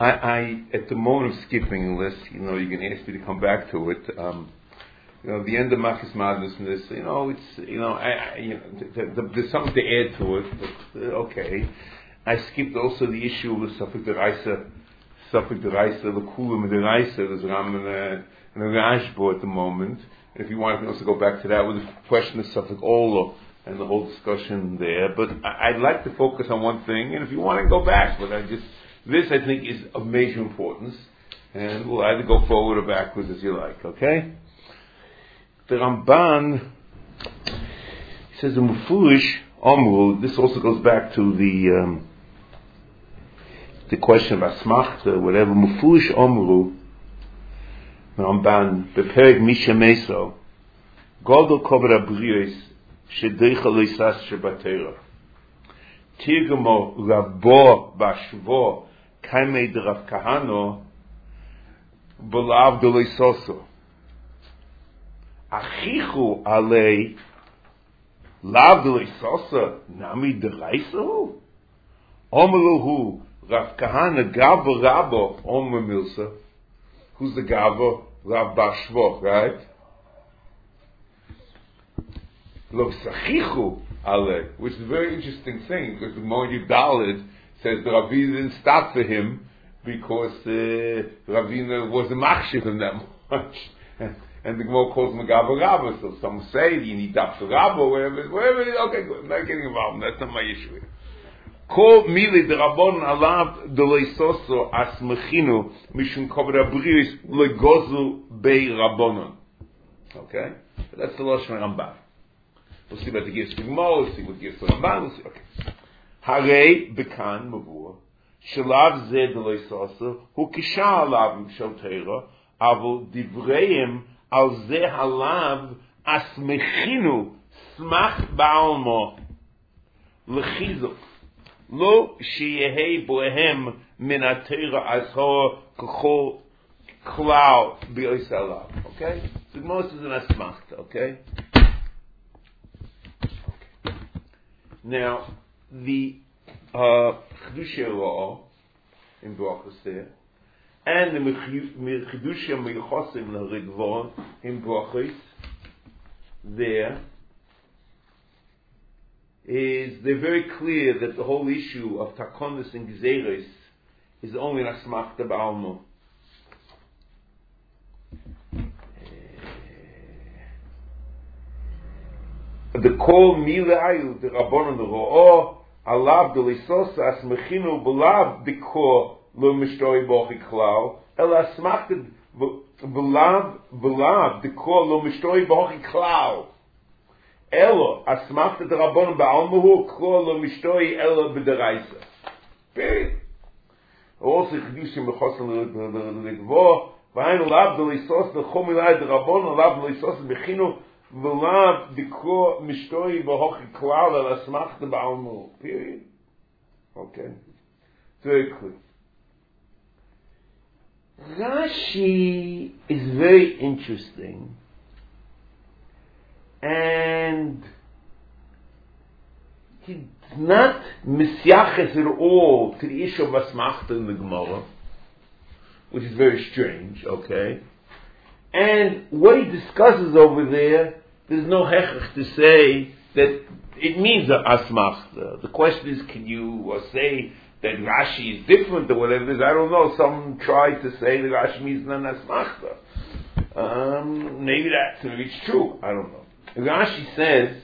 I at the moment of skipping this, you're going to ask me to come back to it. The end of Machis Madness and this, there's something to add to it, but okay. I skipped also the issue of the Safek Deraisa, the Kulam Deraisa, there's Ram and a Rashbo at the moment. If you want to also go back to that with the question of Safek Ola and the whole discussion there, but I'd like to focus on one thing, and if you want to go back, but this I think is of major importance, and we'll either go forward or backwards as you like, okay? The Ramban says the Mufurish Omru, this also goes back to the question of Asmachta, whatever. Mufurish Omru, Ramban, Beperek Misha Meso, Godel Kover Abriyos, Shedeicha Leisas Shebatera. Tirgamo Rabo Bashvo, Kaimei de Rav Kahano, Belav de Leisoso. Achichu alei lav de Leisosa, Nami de Reiso? Omeluhu, Rav Kahana Gabo Rabo, Omer Milsa. Who's the Gabo? Rav Bashvo, right? Lo Sachichu alei, which is a very interesting thing, because the Moed Daled says the Ravina didn't stop for him because Ravina wasn't machshir him that much. And the Gemara calls him a Gabo Rabba, so some say you need Daf Rabba, whatever. Okay, good. I'm not getting involved. That's not my issue here. Kol mili de Rabban alav de leisoso asmechinu mishum kover abrius legozu bei Rabbanon. Okay, but that's the Lashon Ramban. We'll see about the gifts of Gemara. We'll see what gifts of Ramban. We'll see. Okay. Harei bekan mavur shelav zeh de leisoso hu kisha alav shel teira avol divreim. Al zeh halav asmechinu smach ba'almo lechizuk lo sheyehei bohem min atira azhor kachol klau b'yosalav. Okay, so most is an asmachta. Okay. Now the Chedushei law in Brachos there. And the Mechidushim Mechosim L'Rigvon in Brachos there they're very clear that the whole issue of Takonis and Gezeres is only an Asmachta Ba'almo. The Kol Milayu, the Rabbanon, the Ro'o, Alav, the Lisos, Asmechinu, Belav, the Kol, Lo Mishtoi Bochi Klau, Ela Asmachted Velav, the Kol Lo Mishtoi Bochi Klau. Elo Asmachted Rabbanon Ba'almuhu, Kol Lo Mishtoi Ela B'deraisa. Period. Also, Chedushim Mechosim L'Gvo, V'ayin Lav the Lisos, the Chomilai the Rabbanon, Lav the Lisos, Bechinu, Velav, the Kol Mishtoi Bochi Klau, Ela Asmachted Ba'almuhu. Period. Okay. Very clear. Rashi is very interesting, and he's not misyaches at all to the issue of Asmachta in the Gemara, which is very strange, okay? And what he discusses over there, there's no hechach to say that it means Asmachta. The question is, can you say that Rashi is different or whatever it is? I don't know. Some try to say that Rashi means non asmachta. Maybe it's true. I don't know. Rashi says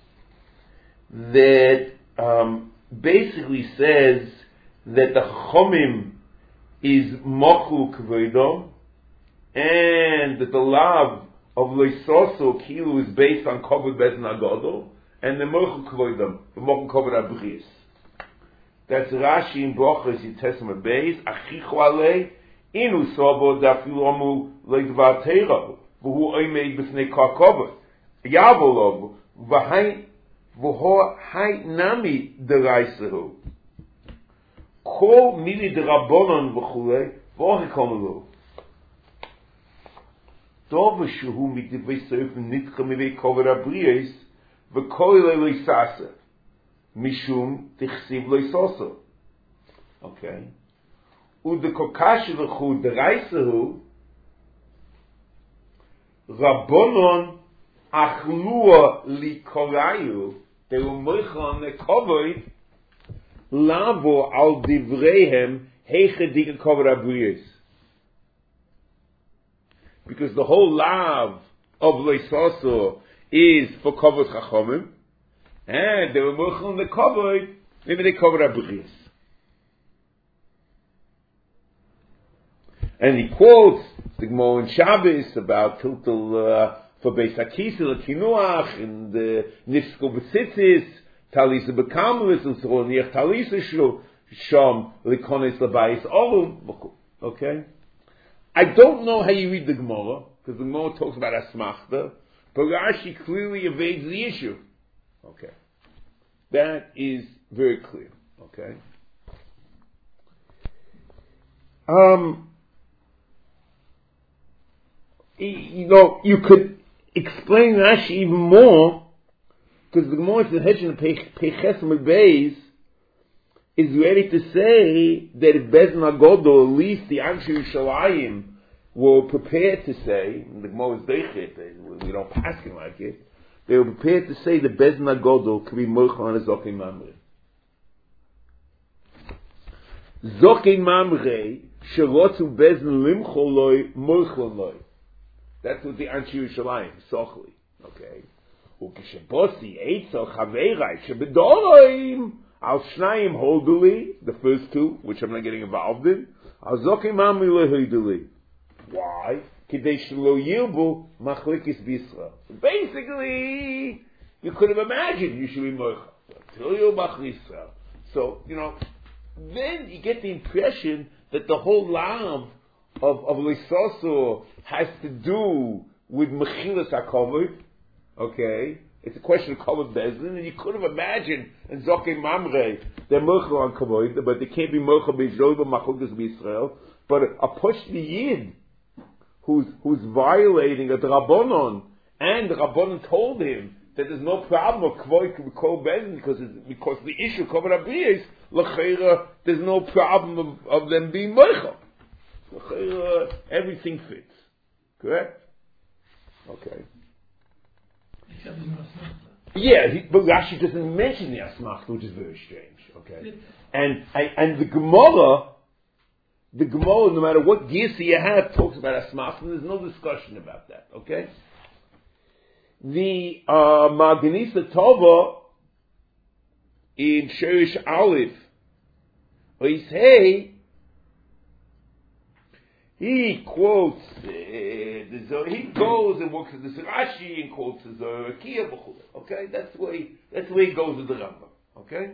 that basically says that the Chomim is mochu kvodo, and that the love of Leisoso Kilu is based on Kovod Bezin Agodo, and the mochu kvoidom, the mochu Kovod Abris. That's Rashi in Brachos Yitesma Beis, Achichu Alei, Inu Sobo Dafilomu Leidvatera, V'hu Oimeid B'fnei Karkova, Yavolov, V'ho Hai Nami Deraisehu, Kol Mili Derabonon V'chule, V'ochi Komelu. Dov Shehu Mitivei Seifim Nitcha Mivei Kovod Abriyos, V'koile Leisase. Mishum tichsiv loisoso. Okay. Udekokash lechu deraisehu Rabbonon achlua likorayu. They were moichon nekovoid lavo al divreihem heichedik kovod abriyos. Because the whole lav of loisoso is for kovod chachomim, and they were moichon nekovoid maybe they kovod abriyos. And he quotes the Gemara in Shabbos about Tiltel for Beis HaKisel, Kinuach, and Nifsko B'tzitzis, Talisa B'kamlis, and so on, Niech Talisa Shom, Likonis L'bayis Olum. Okay? I don't know how you read the Gemara, because the Gemara talks about Asmachta, but Rashi clearly evades the issue. Okay? That is very clear. Okay? You could explain Rashi even more, because the Gemara in Heshen Peiches Beis is ready to say that if Bezdin HaGodol, at least the Anshe Yerushalayim, were prepared to say, and the Gemara is Deichet, we don't pass him like it, they were prepared to say that Bezdin HaGodol could be Moichel on a Zokein Mamre. Zokein Mamre, Sherotzu Bezdin Limcholoi, Moicheloi. That's what the Anshe Yerushalayim, Sochli. Okay? Ukeshabosi, Eitzel, Chaveirai, Shebedoroim, Al Shnayim Holduli, the first two, which I'm not getting involved in, Al Zokein Mamre Lehoiduli. Why? Kidei Shelo Yirbu, Machlikis B'Yisrael. Basically, you could have imagined you should be Moichel. Until you Machlisrael. So, then you get the impression that the whole lav of Lisoso has to do with Mechilas HaKovod. Okay? It's a question of Kovod Bezdin, and you could have imagined in Zokein Mamre they're Mochel on Kovod, but they can't be Mochel B'Yisrael, but Machlikas B'Yisrael. But a Poshti Yid who's violating a Rabbonon, and the Rabbonon told him that there's no problem of Kovod Bezdin because the issue of Kovod Abriyos, l'cheira, there's no problem of them being Mochel. Everything fits. Correct? Okay. Yeah, but Rashi doesn't mention the Asmachta, which is very strange. Okay? And the Gemara, no matter what Gisa you have, talks about Asmachta, and there's no discussion about that. Okay? The Maganisa Tova in Sherish Aleph, he quotes, he goes and works with the Rashi and quotes the Zohar. Okay, that's the way he goes with the Rambam. Okay.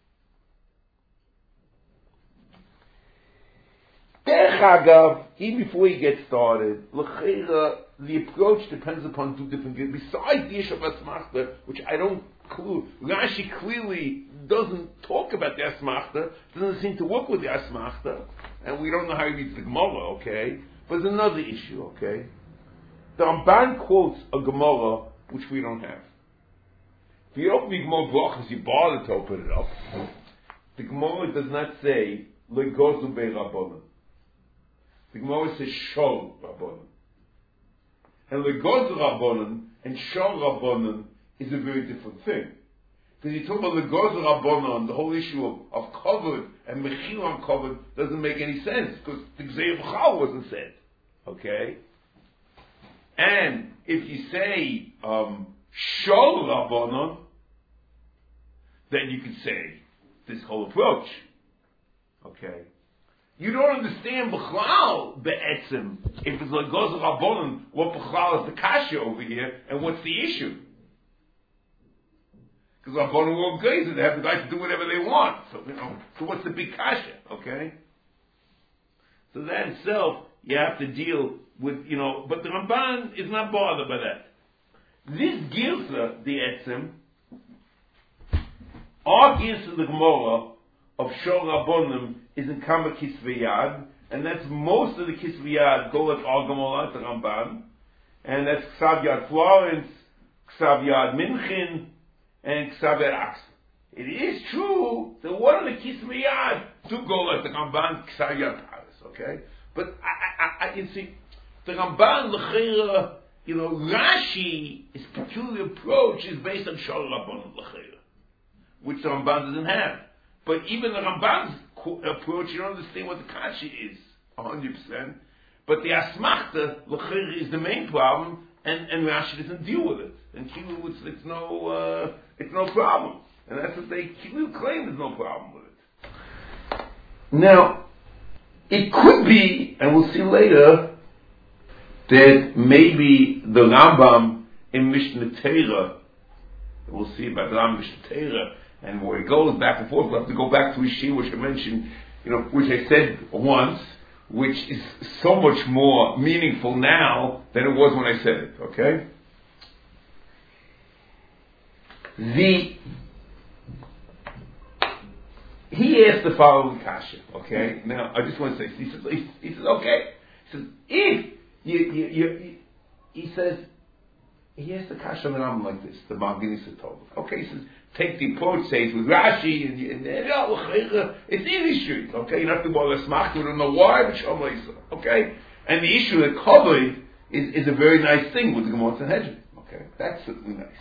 Derech Agav, even before he gets started, the approach depends upon two different things. Besides the issue of Asmachta, which I don't clue, Rashi clearly doesn't talk about the Asmachta, doesn't seem to work with the Asmachta, and we don't know how he reads the Gemara, okay? But there's another issue, okay? The Ramban quotes a Gemara which we don't have. If you open the Gemara Brachos, you bother to open it up. The Gemara does not say Legozu Bei Rabbanon. The Gemara says Shol Rabbanon. And Legozu Rabbanon and Shol Rabbanon is a very different thing. Because you talk about the Legozu Rabbanon, the whole issue of Kovod and Mechil on Kovod doesn't make any sense because the Gzei B'chal wasn't said. Okay? And if you say Shol Rabbanon, then you can say this whole approach. Okay? You don't understand B'chal Be'etzim. If it's Legozu Rabbanon, what B'chal is the kasha over here, and what's the issue? Because Rabbanon were guys, they have the right to do whatever they want. So, so what's the big kasha, okay? So that itself, you have to deal with, but the Ramban is not bothered by that. This Gilsa, the Etzim, our Gilsa, the Gemara, of Shor Rabbonim, is in Kama Kisveyad, and that's most of the Kisveyad go like our Gemara, the Ramban, and that's Ksav Yad Florence, Ksav Yad Minchin, and Ksaver Aks. It is true that one of the Kisveyad do go like the Ramban Ksav Yad Paris. okay? But you see, the Ramban, L'chera, Rashi, his peculiar approach is based on Shor Rabban L'chera, which the Ramban doesn't have. But even the Ramban's approach, you don't understand what the Kashi is, 100%. But the Asmachta, L'chera, is the main problem, and Rashi doesn't deal with it. And Kilu, it's no problem. And that's what they Kilu claim there's no problem with it. Now, it could be, and we'll see later, that maybe the Rambam in Mishnah Torah, we'll see about the Rambam Mishnah Torah, and where it goes back and forth, we'll have to go back to Ishi, which I mentioned, which I said once, which is so much more meaningful now than it was when I said it, okay? He asked the following kasha, okay? Now, I just want to say, he says, okay. He says, if he says, he asked the kasha on the Rambam like this, the Magen Sotov. Okay, he says, take the approach, say it's with Rashi, and it's easy street, okay? You don't have to bother smach, we don't know why, but Shalom Leisa, okay? And the issue that covered is a very nice thing with the Gemara Sanhedrin, okay? That's certainly nice.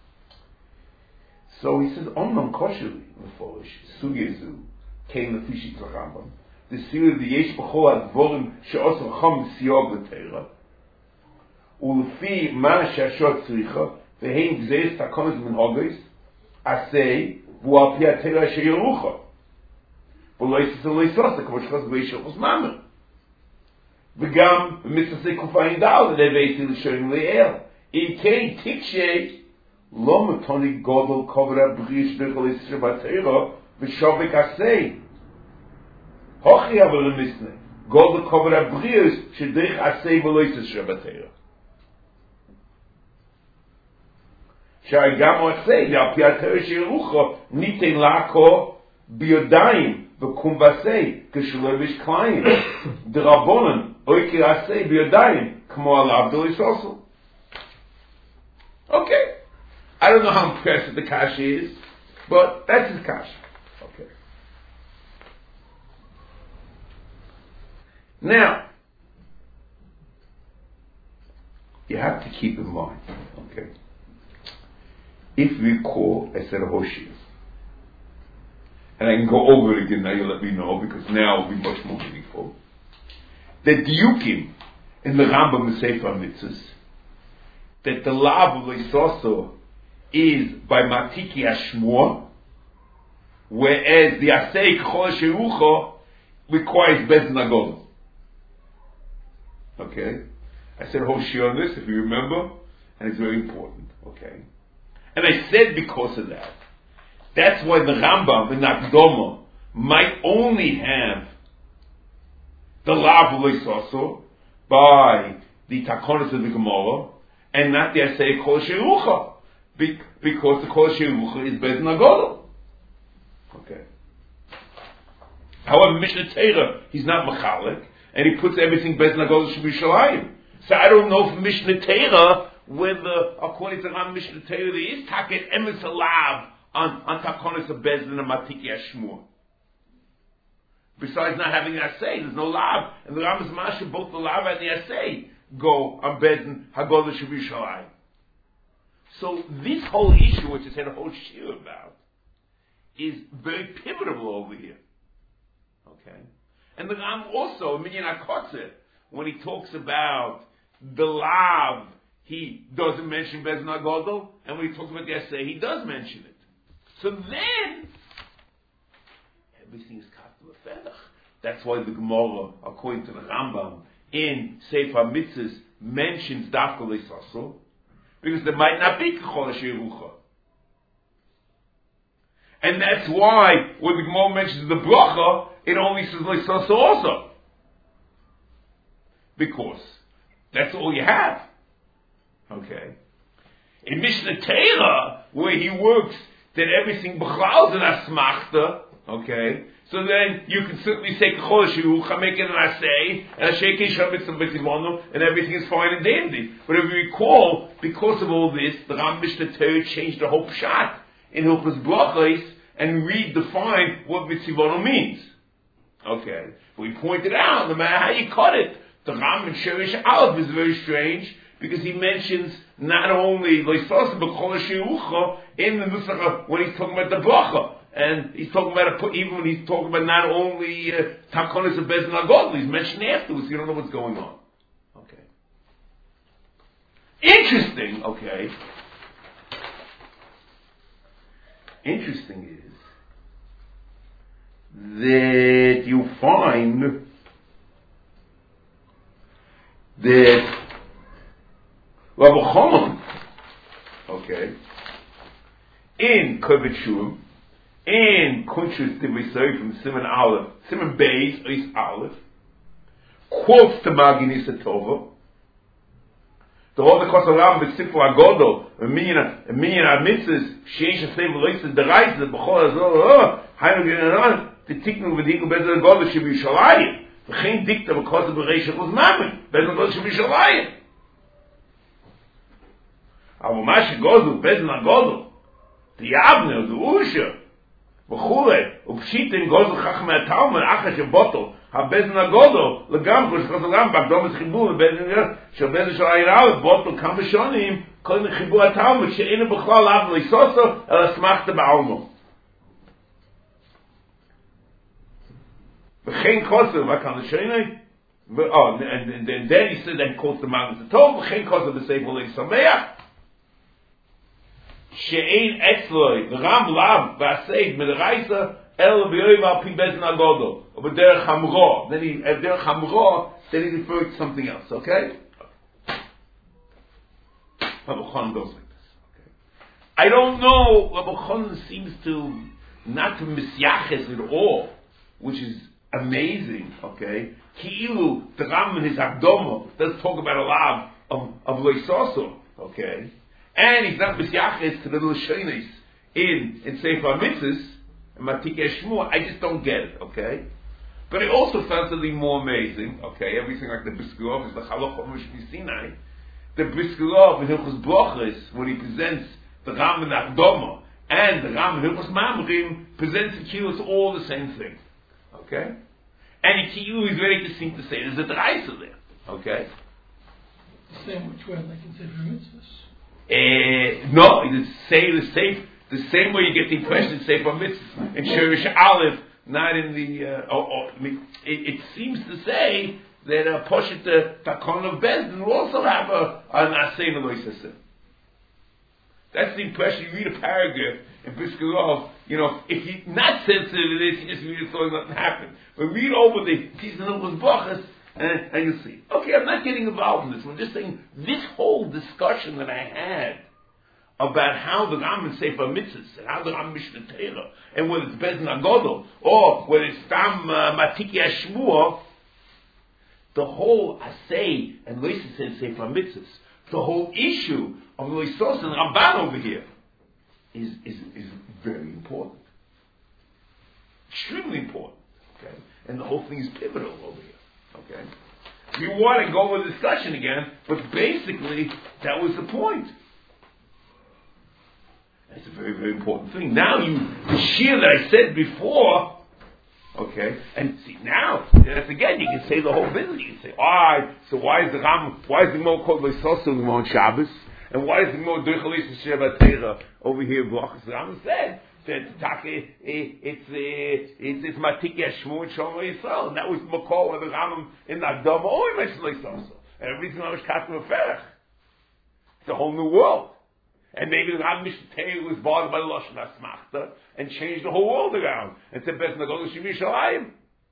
So he says, Omnam kosheli meforish sugezu came the fishi tzachambam. The series the yesh b'chol advorim she'osam cham siyog l'teira u'lefi ma she'ashot tzricha v'heim gzeis takonos min hogos asay v'u'al pi ha'teira she'yerucha v'lo yisas l'yisosa k'mo shchas v'yishachos mamer v'gam v'mitzvah kufayin dal l'eveitin l'shoyim le'el in kei tikshe lo metoni godel kovra brish bechol isra batera v'shovek asay hochi aval lemisne godel kovra brish shedich asay v'lo isra batera shai gam asay ya piatera sherucha niten lako biodayim v'kum basay k'shlevish klein d'rabonen oike asay biodayim k'mo alav d'lisoso. Okay. I don't know how impressive the kasha is, but that's his kasha. Okay. Now, you have to keep in mind, okay, if you recall, I said a Hoshia, and I can go over it again now, you let me know, because now it will be much more meaningful. The diukim in the Rambam and Sefer Mitzvahs, that the lav of Leisoso is by Matiki Ashmua, whereas the Asay K'chol Sherucha requires Bezdin Agol. Okay? I said Hoshia on this, if you remember, and it's very important. Okay? And I said because of that, that's why the Rambam in Akdoma might only have the Lav Leisoso by the Takonos of the Gemara, and not the Asay K'chol Sherucha. Because the Kol Sherucha is Bezdin Agodol. Okay. However, Mishnah Torah, he's not Machalik, and he puts everything Bezdin Agodol should be Shalayim. So I don't know from Mishnah Torah whether, according to Ram Mishnah Torah, there is Taket Emes Alav on Takonis of Bezdin and Matiki Ashmur. Besides not having an Asay, there's no Lav. And the Rambam's Masha, both the Lav and the Asay go on Bezdin Hagodol should be Shalayim. So this whole issue, which is had a whole shir about, is very pivotal over here. Okay? And the Ram also, Minyan HaKotzer, when he talks about the Lav, he doesn't mention Bezdin HaGodol, and when he talks about the Asay, he does mention it. So then, everything is Katel Fedach. That's why the Gemara, according to the Rambam, in Sefer Mitzvahs, mentions Dafka Leisoso, because there might not be K'chol Sherucha. And that's why, when the Gemara mentions the Bracha, it only says Leisoso also. Because that's all you have. Okay? In Mishnah Torah, where he works that everything B'chal's an Asmachta, okay? So then you can certainly say K'chol Sherucha, make it an Asay, and a Sheikh Shabbat B'tzivonu, and everything is fine and dandy. But if you recall, because of all this, the Ram Mishnah Torah changed the whole pshat in Hilchos Brachos and redefined what B'tzivonu means. Okay. We pointed out, no matter how you cut it, the Ram and Sherish Aleph is very strange because he mentions not only Loisos but Kol Shiucha in the Nusach when he's talking about the bracha, and he's talking about even when he's talking about not only Takonis of Bezin Agodl, he's mentioning afterwards. You don't know what's going on. Okay. Interesting. Okay. Interesting is that you find that Rabbi Chomon, okay, in Kovet Shurim, in Kunshus Tivisay from Simon Aleph, Simon Beis, Eis Aleph, quotes the Maginis Tova. The whole Kos Olam B'Sifra Agodo, a minyan mitzvahs, Sheish Hasei V'Loises Derais, the B'chol Azor, Hainu Genanan, the Tiknu V'Diku Bezer Agodo Shebi Shalayim, V'chein Dikta V'Kos B'Reish Shechuz Mamin, Bezer Agodo Shebi Shalayim. Aber Mashi Godu, Bezer Agodo, the Yabner, the Usha, V'chule, Upshitin Godu Chachmei Talmud, Acha Sheboto, HaBezin Agodo, Legam, Kosh Olam, Bagdom Tzchibur, Bezin שבאיזה של העירה ובוטו כמה שונים קודם חיבור התלמוד שאינו בכלל לאו ליסוסו אלא סמכת בעלמו וכן כוסר וכאן לשני and then he said that quotes the Magen Tov וכן כוסר בספר להשמח שאין אצלוי ורם לאו ועשית מדרייסה אלא ביואב על פי בזן הגודו ובדרך המרו דרך המרו then he referred to something else, okay? Rabbi Chon goes like this. Okay. I don't know. Rabbi Chon seems to not to misyaches at all, which is amazing. Okay, Ki'ilu the Ram in his Akdoma does talk about a lot of Loisoso. Okay, and he's not misyaches to the Lashonis in Sefer Mitzvahs and Matikei Shmua. I just don't get it. Okay. But I also found something more amazing. Okay, everything like the Briskerov is the Halacha Mishmi Sinai. The Briskerov in Hilchos Brochos, when he presents the Ram and Akdoma, and the Ram and Hilchos Mamrim presents the Kilu, all the same thing. Okay? And the Kilu is very distinct to say there's a Draisa there. Okay? The same which way, like in Sefer Mitzvahs? No, it's the same way you get the impression in Sefer Mitzvahs, in Sherish Aleph, not in the. It seems to say that a Poshet Takon of Bezdin will also have an Asein Eloisasim. That's the impression. You read a paragraph in Briskerov, if you're not sensitive to this, you just read it so nothing happened. But read over the piece of Hilchos Brochos and you'll see. Okay, I'm not getting involved in this. I'm just saying this whole discussion that I had about how the Ram in Sefer Mitzvahs and how the Ram Mishnah Torah and whether it's Bezin Agodol or whether it's Tam Matikei Shmua, the whole Asay and Loisos in Sefer Mitzvahs, the whole issue of Loisos and Ramban over here is very important, extremely important. Okay, and the whole thing is pivotal over here. Okay, we want to go over the discussion again, but basically that was the point. It's a very, very important thing. Now the shear that I said before, okay, and see now, that's again, you can say the whole business. You can say, so why is the Gemara called Loisosu on Shabbos? And why is the Gemara Durchalis Shabbat Teira over here? Brachas Ram said that it's Matikei Shmua and Shomer Yisrael. And that was the Makor with the Ram in the Akdama. Oh, he mentioned Loisosu. And everything was Katzim Aferech. It's a whole new world. And maybe the Ram Mishnah Torah was bothered by Lashon HaSmachta and changed the whole world around and said, Bezin Agodol Shebi Shalayim.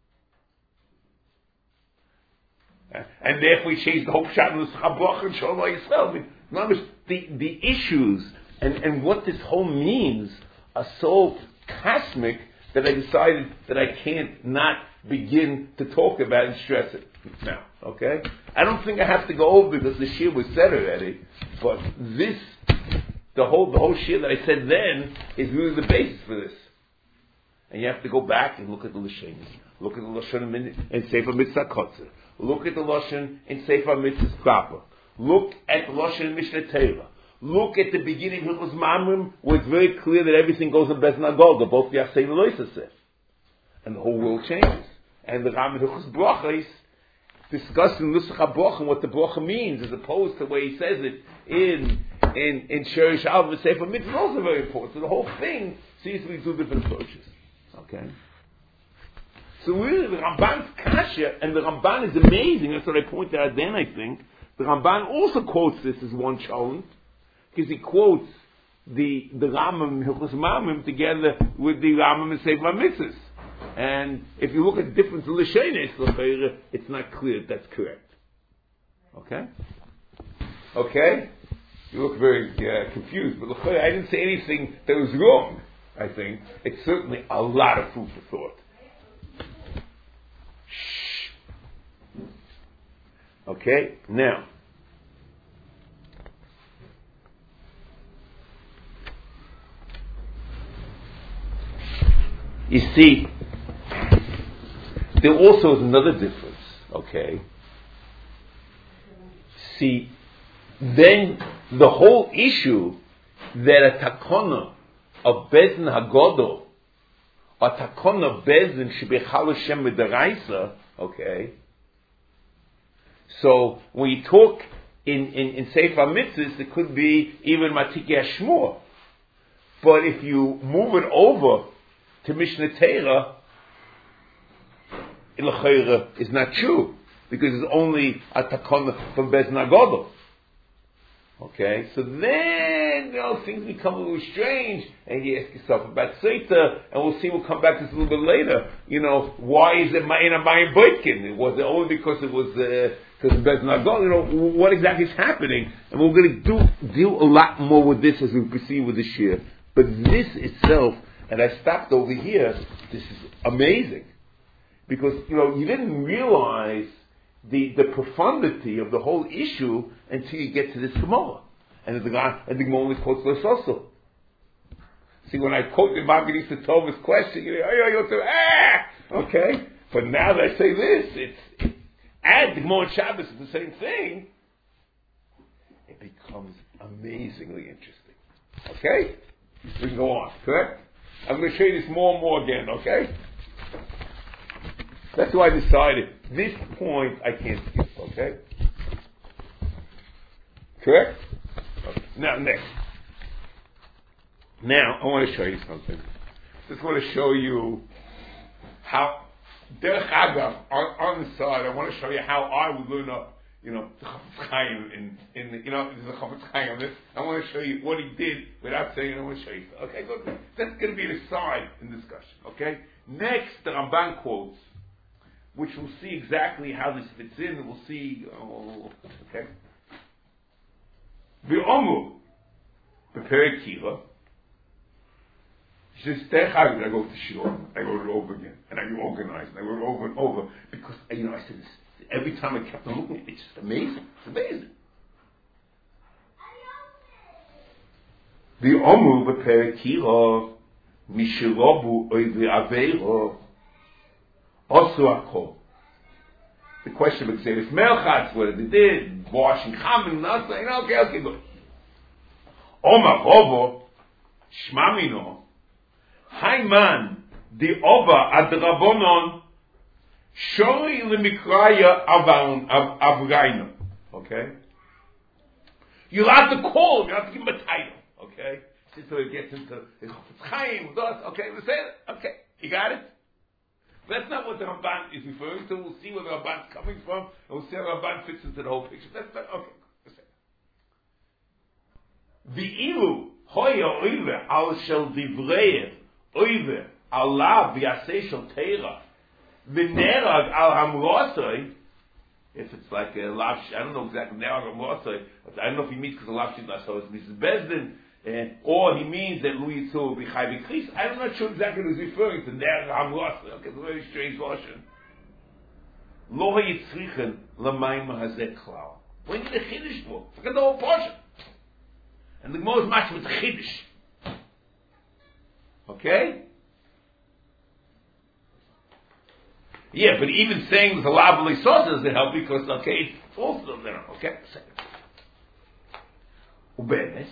And therefore he changed the whole Pshat and the Chabrach and Shalom Yisrael. The issues and what this whole means are so cosmic that I decided that I can't not begin to talk about and stress it now. Okay? I don't think I have to go over because the shir was said already, but this the whole shit that I said then is really the basis for this. And you have to go back and look at the Lashon. Look at the Lashon in Sefer Mitzvah Kotzer. Look at the Lashon in Sefer Mitzvah Proper. Look at the Lashon in Mishnah Torah. Look at the beginning of Hilchos Mamrim, where it's very clear that everything goes in Bezin Agodol, both the Asay and the Loisaseh. And the whole world changes. and the Ram in Hilchos Brachos discussing Nusach HaBracha and what the bracha means, as opposed to the way he says it in Sherish Alv and Sefer Mitzvah, is also very important. So the whole thing seems to be two different approaches. Okay? So really, the Ramban's kasha, and the Ramban is amazing, that's what I pointed out then, I think. The Ramban also quotes this as one challenge, because he quotes the Rambam Hilchos Mamim together with the Rambam and Sefer Mitzvahs. And if you look at the difference in L'Sheines, it's not clear that's correct. Okay? Okay? You look very confused, but I didn't say anything that was wrong, I think. It's certainly a lot of food for thought. Shh. Okay? Now, you see, there also is another difference, okay? See, then the whole issue that a takona of Bezdin Hagodol, a takona of Bezdin Shebechal Hashem Midaraisa, okay? So when you talk in Sefer Mitzvahs, it could be even Matiki Hashmor. But if you move it over to Mishnah Torah, Ilachayra is not true, because it's only a takona from Bezdin Hagodol. Okay, so then things become a little strange, and you ask yourself about Seita, and we'll see. We'll come back to this a little bit later. Why is it Ma'ina Mayim Boitkin? Was it only because it was because of Bezdin Hagodol? What exactly is happening? And we're going to deal a lot more with this as we proceed with this year. But this itself, and I stopped over here. This is amazing, because you didn't realize the profundity of the whole issue until you get to this Gemara. And the Gemara only quotes Los also. See, when I quote the Maggid Tov's question, you'll say, okay. But now that I say this, it's and the Gemara and Shabbos is the same thing, it becomes amazingly interesting. Okay? We can go on, correct? I'm going to show you this more and more again, okay? That's why I decided this point I can't skip, okay? Correct? Okay. Now, next. Now, I want to show you something. Just want to show you how, Derech Agav, on the side, I want to show you how I would learn the Chafetz Chaim there's a Chafetz Chaim on this. I want to show you what he did without saying it. I want to show you. Okay, good. That's going to be the side in discussion, okay? Next, the Ramban quotes, which we'll see exactly how this fits in, and we'll see, okay? V'omu, B'perek Kila, I go to Shur, I go it over again, and I get organized, and I go it over and over, because, I said this, every time I kept on looking at it, it's just amazing, it's amazing. V'omu, B'perek Kila, Mishirobu, Oivri Aveiro, Also Akol. The question of Xeris Melchatz, what they did, washing Chamin, nothing, okay, good. Omar Hovo, Shmamino, Haiman, the Ova Adrabonon, Shori Lemikraya Avraino. Okay? You have to call him, you have to give him a title. Okay? So it gets into Chafetz Chaim, okay, we say it. Okay, you got it? That's not what the Ramban is referring to. We'll see where the Ramban is coming from, and we'll see how the Ramban fits into the whole picture. That's not, okay. V'ilu hoya oive al shel divreir oive alav v'yaseh shel teira v'nerag al hamrosoi. If it's like a lav, I don't know exactly nerag hamrosoi. I don't know if he means because a lav shit so it's Mrs. Bezdin. Or he means that Louis Tzur B'chai B'Kris. I'm not sure exactly what he's referring to. Nerag hamrosoi. Okay, it's a very strange version. Lo hayitzrichen l'mayim hazeh klal. When you the Chiddush book, look at the whole portion. And the Gemara is matched with the Chiddush. Okay? Yeah, but even saying with a lavely sauce doesn't help because, okay, it's also there. Okay? Ubenes,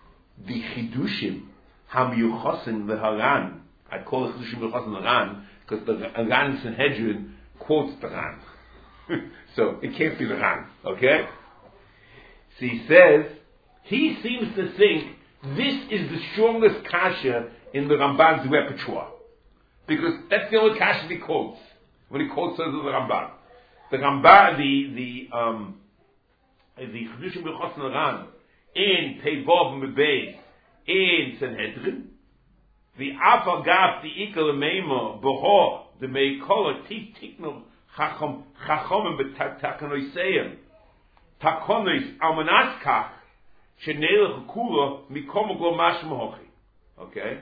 the Chidushim, Hamiyuchosin v'Haran, I call it Chidushim v'Chosin v'Haran, because the Ran Sanhedrin quotes the Ran. So it can't be the Ran, okay? So he says, he seems to think this is the strongest kasha in the Ramban's repertoire. Because that's the only kasha he quotes. When he quotes the Ramban. The Ramban, the Chedushim B'chos Ran, in Teivov Mebez, in Sanhedrin, the Afal Gaf, the Ikal Meimo, Behor, the Meikola, Tikno, Chachomim B'Takanoiseyim, Takonois, Almanaskach, Shenelech Kula, Mikom Glomash Mohochi. Okay?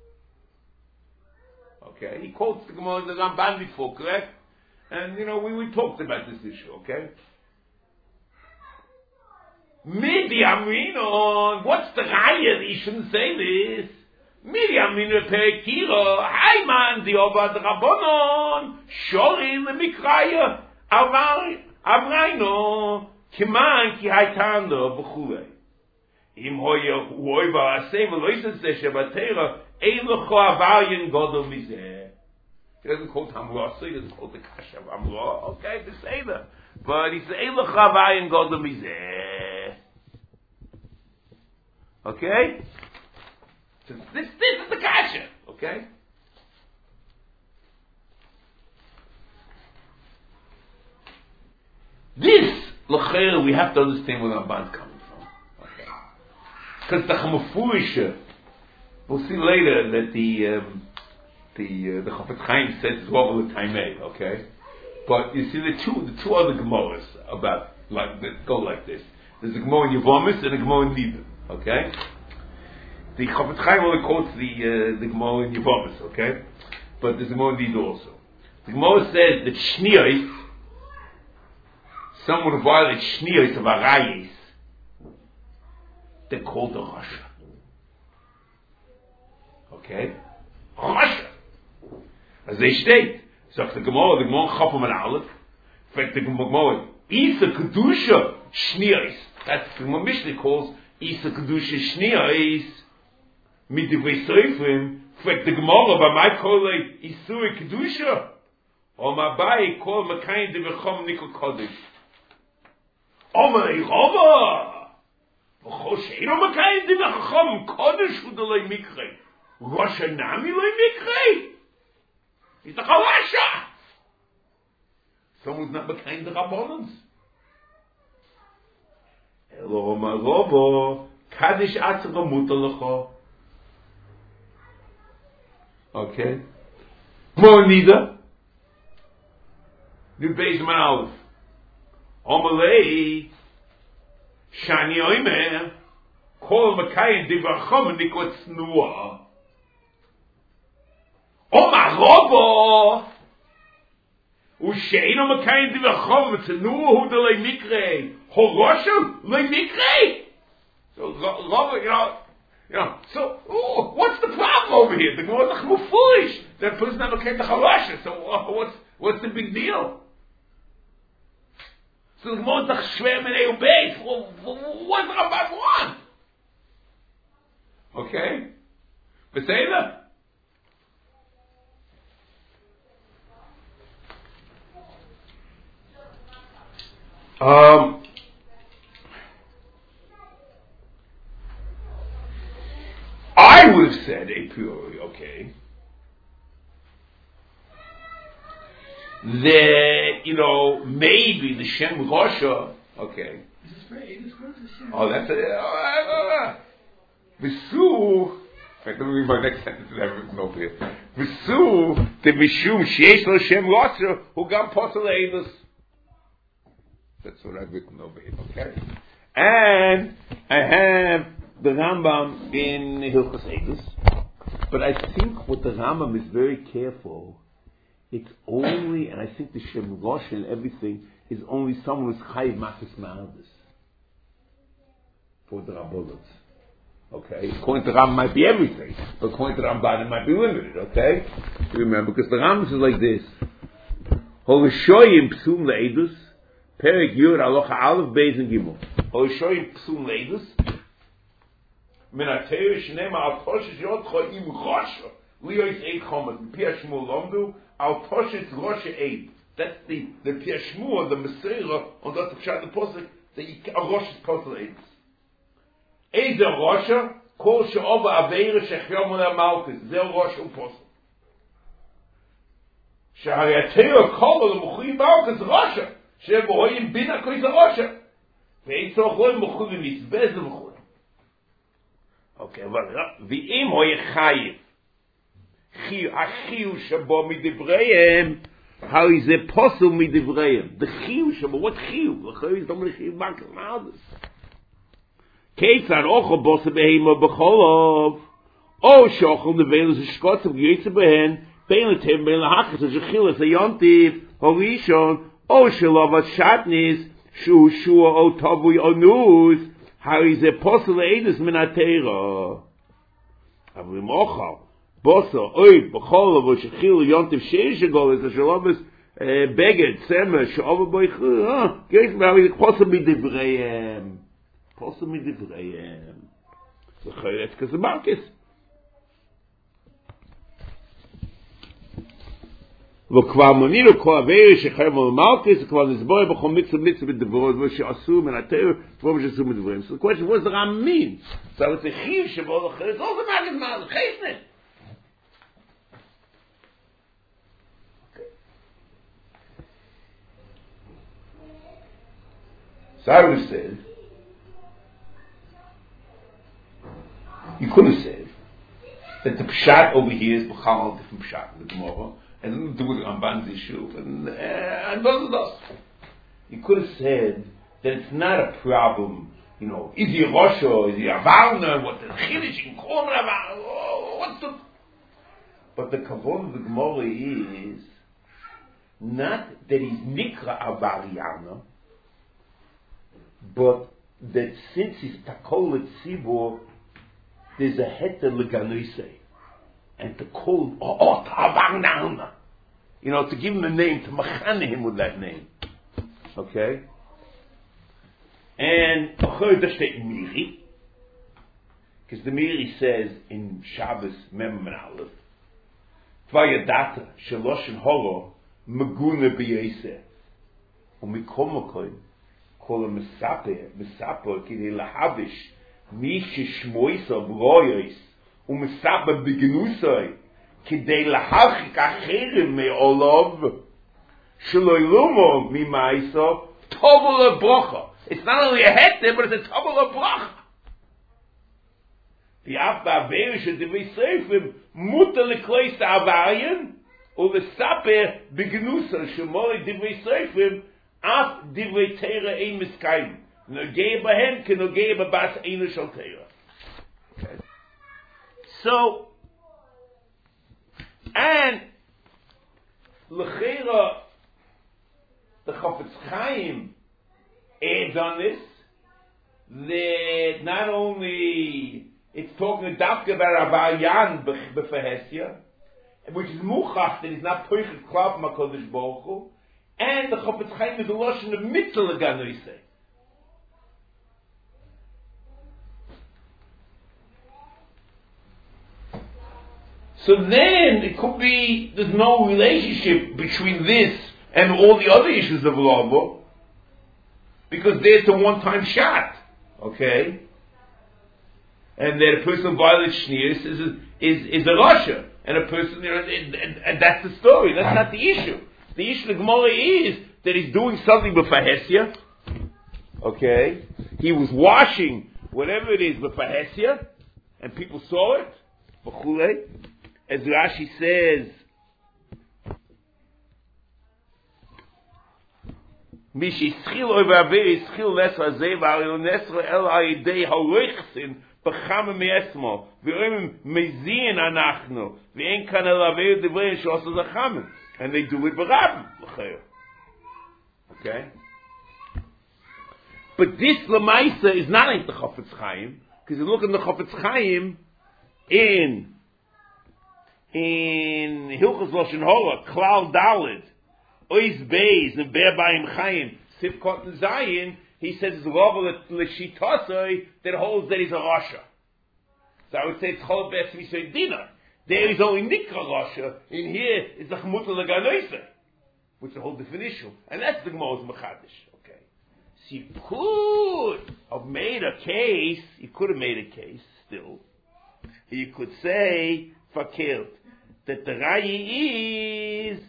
Okay? He quotes the Gemara in the Ramban before, correct? And, we talked about this issue, okay? Midi Amino, what's the raya that you shouldn't say this? Midi Amino Perekiro, Hayman, the Obad Rabbonon, Shorin, the Mikraya, Avraino, Kiman, Ki Haitando, Bechule. Im Hoya, Uoiva, Asem, Loises, Shabatera, Eilucho Avarian Godel Mizeh. He doesn't quote Hamra, so he doesn't quote the Kasha of Hamra, okay, to say that. But he says, Eilucho Avarian Godel Mizeh. Okay? So this is the kasha. Okay? This, l'chera, we have to understand where the Ramban's coming from. Okay? Because the Chamafurisha, we'll see later that the Chafetz Chaim says Zwovel Taimei, okay? But you see the two other Gemaras about, that go like this. There's a Gemara in Yevomis and a Gemara in Nida. Okay? The Chafetz Chaim only quotes the Gemara in Yevomis, okay? But there's a Gemara in Nida also. The Gemara says that Shniyos, someone who violates Shniyos of Arayis, they're called a Rasha. Okay? Rasha. As they state, so the Gemara Chafam and Aleph, in fact the Gemara, Isa Kedusha Shniyos, that's the Gemara Mishnah calls Isa Kedusha Shniyos, Midivrei Soifrim, in fact the Gemara, by my call Isuri Kedusha, or my bay call Makayin de Vechom Nikol Kodesh. Omer Rova, V'chosheino Makayin de Vechom Kodesh Udalei Mikrei, Rasha Nami Lei Mikrei. He's the Chalasha. Someone's not Makayin de Rabbanans. Elo Omer Rova, Kaddish Atzara Mutalacha. Okay. More neither. New Beis Man Aleph. Omalei Shani Oimer Kol Makayin Divrachom Nikot Snua. Omar Robo Usheino Makayin Divrachom Snua Hudalei Mikrei Horoshem Le Mikrei. So Robo, so what's the problem over here? The Gemara is foolish. That person never came to Chalasha. So what's the big deal? So the Gemara is Shver Menei Ubeis. What does Ramban want? Okay, Beseda. I would have said a priori, okay, that, maybe the Shem Rosha, okay. Is this for Eidos Shem? Oh, that's it. Visu, in fact, let me read my next sentence that I've written over here. Visu, the Mishum, Sheish Lo Shem Rosha, who gam Posel Eidos. That's what I've written over here, okay? And I have the Rambam in Hilchos Eidos, but I think what the Rambam is very careful, it's only, and I think the Shem Rosh and everything is only someone who's Chayiv Matas Ma'adis for the Rabbanot. Okay? According to the Rambam, it might be everything, but according to the Ramban, it might be limited, okay? Remember, because the Rambam is like this. Holishoyim Psum Le'edus, Perek Yud Alocha Aleph Beis and Gimel. Holishoyim Psum Le'edus, Minateir Shnema Al Toshes Yotcho Im Rosh Liois Eid Chomet, Pia Shmuel Lomdu, Al Toshitz Rosh Eid. That's the Pia Shmuel, the Messiah, on that's the Pshat the Posuk, the Rosh is Posuk Eid. Eid the Rosh, Kol She'ova Aveira Shechyom Ula Malchus, Zel Rosh Posuk. She'Hayateo Kol L'Muchuyim Malchus Rosh, She'Bohoyim Bina Kois Rosh. Ve'eid Sochloim Muchuyim Mizbez L'Muchuyim. Okay, V'im Hoye Chayiv. Achiu Shabo Midivreim. How is it possible Midivreim? The Chiu Shabo, what Chiu? The Chiu is Dominic Chiu Malchus Malchus. Ketzar Ocho Bosse Behema Becholov. O Shochel Nevelus Shkotzim Gyeitze Behen. Beiletem Beilahachas Shechilas Ayontiv. Horishon. O Shalovat Shatnis. Shu Shua O Tavui Onuz. How is it possible Eidus Minatera? Avrim Ochal. Bosso, Oy, Becholov, Shechil, Yontiv Sheishagol, is a Shalobis, Beged, Semer, Shova Boichu, Geis, how is it possible Midivreim? Possible Midivreim. So, Chayetz Kasamarkis. וכבר מנינו כל עברי שחייב על מלכס, וכבר נסבור בכל mitzvah בדברות, ושעשו מן התאר, דברים שעשו מדברים. So the question, what does the Ram mean? So it's a chiv שבו אחר, it's also Maggid Mal, chesnet. So I would have said, you could have said, that the Pshat over here is B'chal, different Pshat in the Gemara, and nothing to do with the Ramban's issue, and those are those. You could have said that it's not a problem, you know, is he a Rosh, is he a Varna, what the Chiddush, you can call him a Varna, what's the... But the Kavod of the Gemara is not that he's Nikra Avariana, but that since he's Takol at Tzibor, there's a Heter Leganoisei. And to call, Tavarnana. You know, to give him a name, to machane him with that name. Okay? And, there's the Miri. Because the Miri says in Shabbos Mem and Aleph, Tvayadata, Shaloshin Horo, Meguna B'yeseh. Umikomokoin, call him Mesaper, Kidei Lahavish, Mishi Shmoisa, Broyos, Umesaper Begenusoi, Kidei Lahachik Acherim Me'olov, Shaloilumo Mimaiso, Tovol Brocha. It's not only a heter, but it's a Tovol Brocha. The After Averish, the Vesefim, Mutter Lekleis Avarian, Umesaper Begenusa, Shemoli Divesefim, Af Divrei Teira Ein Miskayim. Nogei Bahen, Ke Nogei Babas Einu Shal Teira. Okay. So, and L'cheira, the Chafetz Chaim adds on this, that not only it's talking about Avayan B'Fehesia, which is Muchach, that he's not Toichet Klav Makodesh Baruch Hu, and the Chafetz Chaim is a Lashon of Mitzvah L'Ganoisei. So then it could be there's no relationship between this and all the other issues of Labo, because there's a one-time shot, okay? And that a person violates Shneus is a Rasha, and a person, you know, and that's the story. That's not the issue. The issue of Gemara is that he's doing something with Fahesia, okay? He was washing whatever it is with Fahesia, and people saw it, b'chulei. As Rashi says, Mishi schil over averi schil lesra zeva al nesra el ayidei haloichsin b'chama me'esmo v'oim mezin anachnu v'en kan el averi divrei shos zachamim, and they do it b'rabim l'chayr. Okay, but this lemaisa is not like the Chafetz Chaim, because you look at the Chafetz Chaim in Hilchos Lashon Hora, Klal Daled, Ois Beis, and Be'er Ba'im Chaim, Sivkot and Zayin, he says it's Rava L'Shitosoi that holds that he's a Rasha. So I would say it's Chol B'es Misoy Dina. There is only Nikra Rasha. In here is the Chmuta L'Ganoisa, which is a whole different issue. And that's the Gemara's Mechadish. Okay. So you could have made a case, still. You could say, Fakir, that the Raya is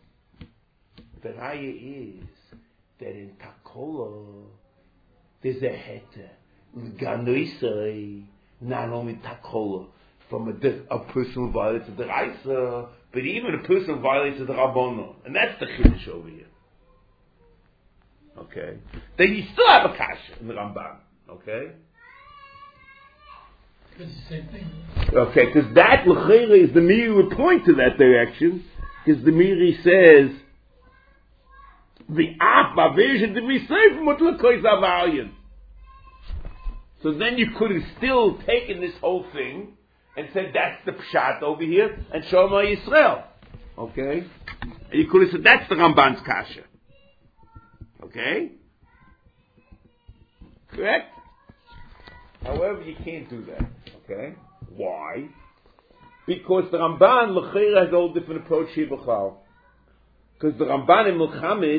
that in Takola, there's a Heta, L'Ganoisa, not only Takola, from a person who violates the Raisa, but even a person who violates the Rabbonon. And that's the Chiddush over here. Okay? Then you still have a Kasha in the Ramban. Okay? It's the same thing. Okay, because that L'chera is the Miri would point to that direction, because the Miri says, the Abba version to be safe from Avalian. So then you could have still taken this whole thing and said that's the Pshat over here and Shema Yisrael. Okay? And you could have said that's the Ramban's Kasha. Okay? Correct? However, you can't do that. Okay? Why? Because the Ramban, L'chera, has a whole different approach here, B'chal. Because the Ramban in Milchamis,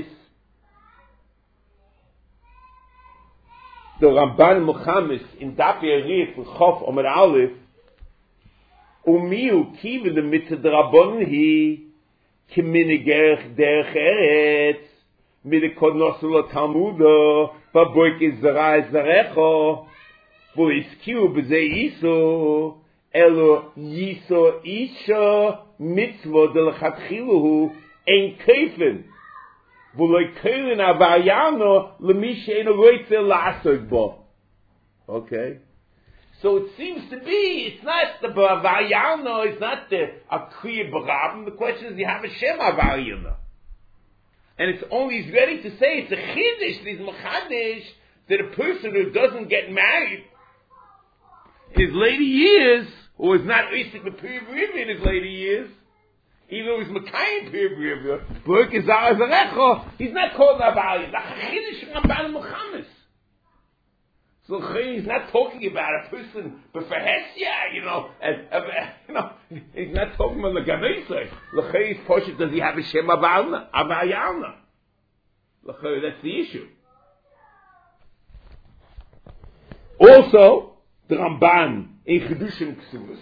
in Daf Yarif, Chof Omer Aleph, Umiu kiven the mitzvah Rabbanon hi kiminigerech derech eretz midikonosel Talmudo baboik izra zarecho bo iskiu b'zei iso elo yiso isha mitzvah delachatchiluhu ein keifen v'loi keilen avayano l'misha ein roitze la'asog bo. Okay? So it seems to be, it's not the Avayano, it's not the Akriya Barabim. The question is, you have a Shem Avayano. And it's only, he's ready to say, it's a Chiddush, it's Mechadish, that a person who doesn't get married in his later years, or is not Isik B'Piriv in his later years, even though he's Mekayim Piriv, Baruch Izar Zarecho, he's not called Avayano. The Chiddush Ramban Muhammad. So he's not talking about a person, but for Hesia, he's not talking about the Ganesai. L'chei is Poshet, does he have a Shem Avayalna? L'chei, that's the issue. Also, the Ramban in Chedushim Ksuvos,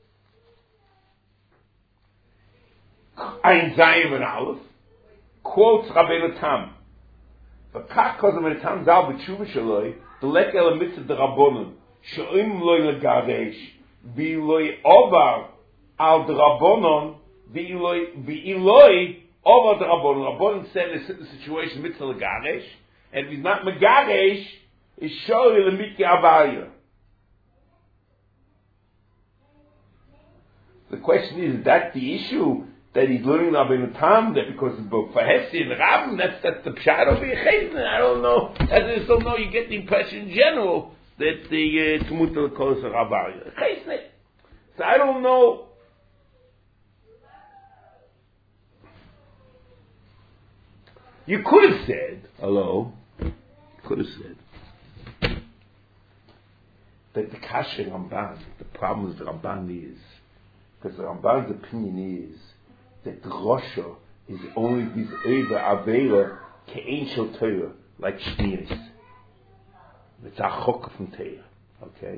Ein Zayim and Aleph, quotes Rabbeinu Tam. V'kach kozem Rabbeinu Tam zal b'tshuva shaloi, the lek el mitzvah the Rabbonon, she'im loy legaresh, v'iloi ovar al the Rabbonon, v'iloi ovar the Rabbonon. Rabbonon said in a certain situation mitzvah legaresh, and if he's not megaresh, is shoy lemikki avaya. The question is that the issue that he's learning Rabbeinu Tam, that because for Hesi and Rabban, that's the pshat over here. I don't know. I just don't know. You get the impression in general that the Tmuta calls a Rabbi. So I don't know. You could have said, that the Kasha Ramban, the problem with the Ramban is, because the Ramban's opinion is, that the Rosha is only this Eiva Aveira Ke'en Shel Torah, like Shmiris. It's a Chok from Torah. Okay?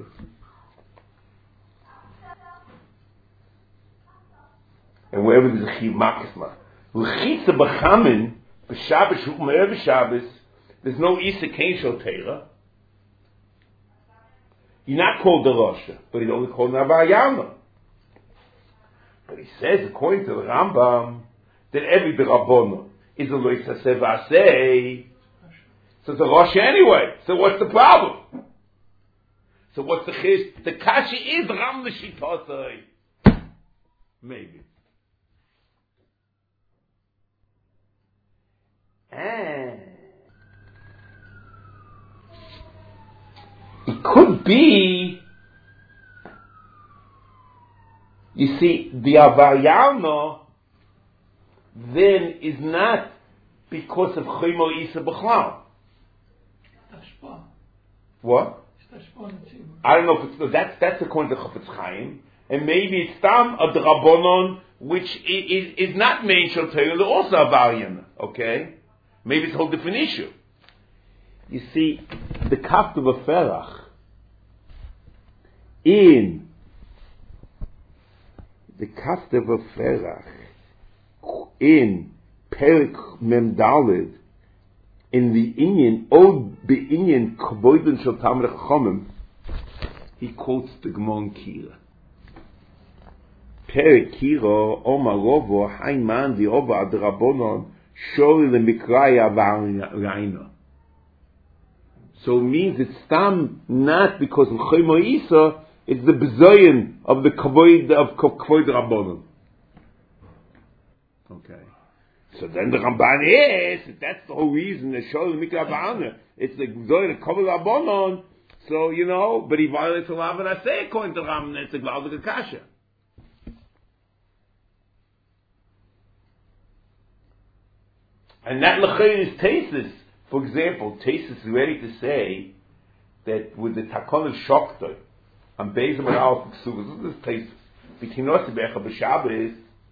And wherever there's a Chiv Makasma. L'chitza B'chamin, B'Shabbos, Shukme'er B'Shabbos, there's no Isa Ke'en Shel Torah. You're not called the Rosha, but he's only called Navayama. But he says, according to the Rambam, that every Rabbonon is a Lois HaSeh V'aseh. So it's a Rosh anyway. So what's the problem? So what's the Chiz? The Kashi is Ram L'Shitosai. Maybe. It could be, you see, the Avayalno then is not because of Chimo Isa B'chlal. What? I don't know if it's, that's according to Chafetz Chaim, and maybe it's tam a drabonon, which is not main shel Torah, also avaryan. Okay, maybe it's a whole different issue. You see, the kafta b'ferach in the kafta b'ferach in Perik Mem Daled in the Inyan Od Be'inyan Kavoidin Shel Talmidei Chachamim, he quotes the Gemara Kira. Perik Kira Omar Rovo Hayman the Ova Adrabonon Shori LeMikraya V'Arayna. So it means it's tam not because of Chaymo Isa, it's the bezoyin of the Kavoid of Kavoid Rabbonon. Okay. So then the Ramban is, that's the whole reason, the Shol Mikra Ba'ana, it's the Zoy, the Kavod Rabbonon, so, but he violates the law and I say, according to Ramban, it's a Gvaldik Akasha. And that L'chayr is Tesis. For example, Tesis is ready to say that with the Takon of Shokta, and Bezim and Alf Ksuvas, this is Tesis. Between us and Becha B'Shabbat is,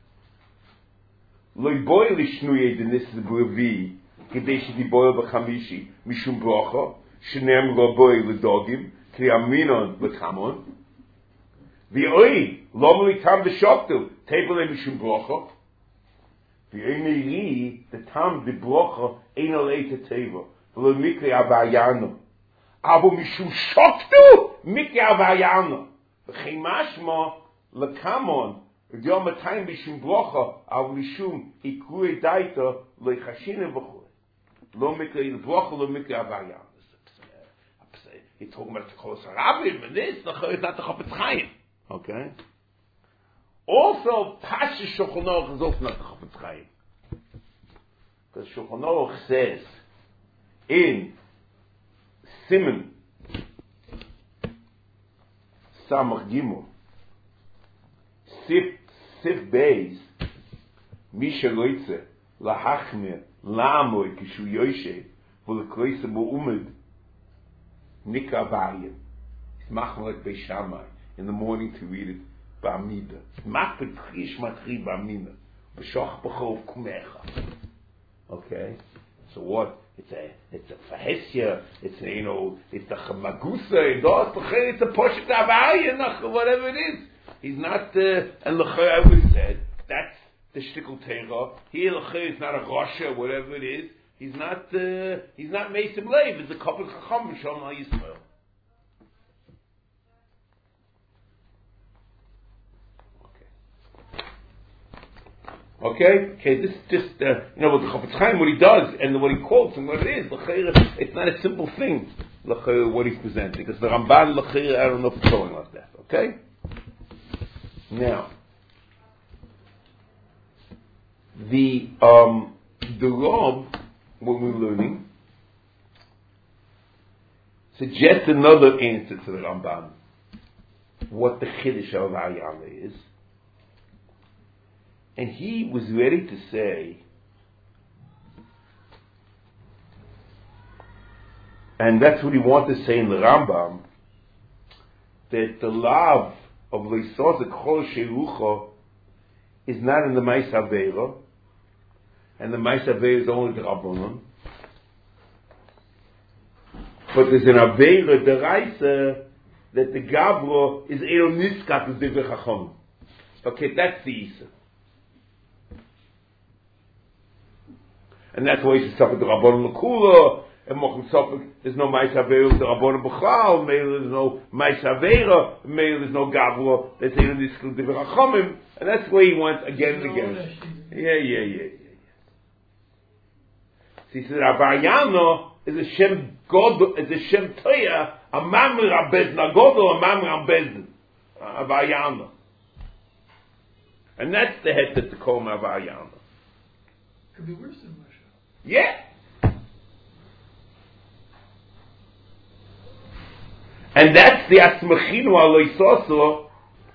Loi boy lishnuye denis brevi, kedei shedi boy b'chamishi, mishum brocha, shenem lo boy l'dogim, kli aminon l'kamon, v'oi, lom l'tam b'shoktu, tebele mishum brocha, v'oi meiri, the tam b'brocha, ein al eite teva, v'lo mikli avayano, avo mishum shoktu, mikli avayano, v'chei mashma, l'kamon, Yom Time Mishum Blocha Al Mishum Ikui Daita Lo Chashina V'Chul Lo Mikra Blocha Lo Mikra Avayam. He's talking about the Kol Sarabim and this. The Chayim is not the Chafetz Chaim. Okay. Also, Pasha Shulchan Aruch is also not the Chafetz Chaim, because Shulchan Aruch says in Siman Samach Gimel Sif Beis Misha Loitze Lahachmir Lamoy Kishu Yoshe V'Lekloise Bo'umed Nikra Vayim. It's Machmalek Beishamai in the morning to read it Ba'amida. Makpet Chish Matri Ba'amida B'Shoch B'Chov Kumecha. Okay, so what? It's a Fahesia. It's it's the Chamagusa. It's a Poshet Avayim. Whatever it is. He's not, and L'chai I would have said, that's the Shtikl Teira. Here L'chai is not a Rasha, whatever it is. He's not Mesim Leiv, it's a couple of Chacham, Shalom Al Yisrael. Okay, this is just, what the Chafetz Chaim, what he does, and what he quotes, and what it is. L'chai, it's not a simple thing, L'chai, what he's presenting. Because the Ramban, L'chai, I don't know if it's going like that, okay? Now, the Rav, what we're learning, suggests another answer to the Ramban, what the Chiddush of Ayala is. And he was ready to say, and that's what he wanted to say in the Rambam, that the love of Leisos Kol Sherucha is not in the Mais Aveira, and the Mais Aveira is only the Rabbanon, but there's an Aveira Deraisa that the Gavro is Elo Niskat with Divrei Chacham. Okay, that's the Isa. And that's why he suffered the Rabbanon L'Kula, and Mochel Sofik, there's no Mais Aveira with the Rabbanon B'chal, maybe there's no Mais Aveira, maybe there's no Gavro, that's Elo Niskat with Divrei Chachamim, and that's where he went again and again. Yeah. So he said, Avayano is a Shem God, is a Shem Toya, a Mamre Abedin, a God or a Mamre Abedin, Avayano. And that's the head that they call him Avayano. Could be worse than Russia. Yeah. And that's the Asmachinu Aloisoso.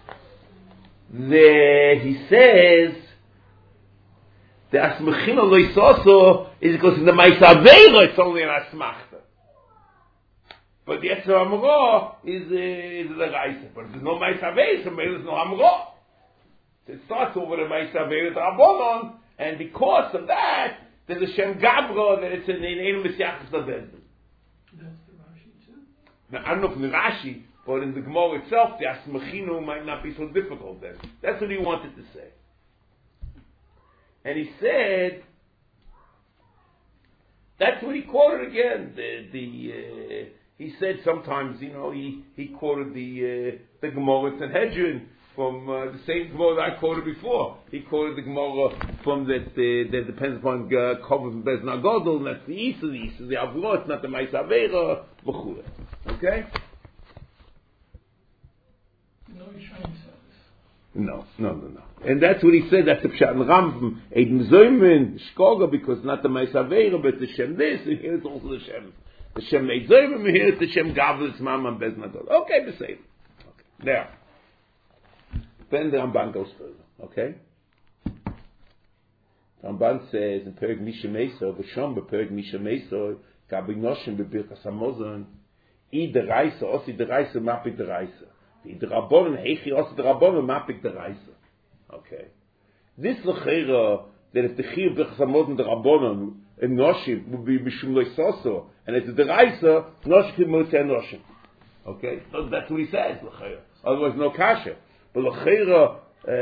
He says the Asmachinu Aloisoso is because in the Mais Aveira it's only an Asmachta. but the Yetzer Hara is the Reise. But if there's no Ma'aser Aveira, so maybe there's no Hara. So it starts over the Ma'aser Aveira Rabbanon, and because of that, there's a Shem Gabra that it's in Ein Mesiachas Bezdin. That's the Rashi too. Now, I don't know from the Rashi, but in the Gemara itself, the Asmachinu might not be so difficult then. That's what he wanted to say. And he said, that's what he quoted again. He said sometimes, he quoted the Gemara Sanhedrin from the same Gemara that I quoted before. He quoted the Gemara from that depends upon Kovos and Bez Nagodol, and that's the Isa, the Avro, it's not the Ma'aser Aveira, v'chule. Okay? No, he's trying to say this. No. And that's what he said, that's the Pshat and Rambam, Eidem Zoymen, Shkoga, because not the Ma'aser Aveira, but the Shem this, and here it's also the Shem Eid Zoymen, and here it's the Shem Gavlis, Mama, Bez Nagodol. Okay, the same. Okay. Now, then the Ramban goes further, okay? The Ramban says in Perek Misha Meso, V'shom b'Perek Misha Meso, Gabi Noshim b'Birkas HaMazon, I deraisa, osi deraisa, mapik deraisa. The Rabbanon, heichi osi derabanon, mapik deraisa. Okay. This l'cheira, that if the Chiyuv Birkas HaMazon the Rabbanon, and Noshim would be Mishum Loisoso, and it's the deraisa, Noshim Motzei Noshim. Okay? So that's what he says, l'cheira. Otherwise, no kasha. But l'cheira,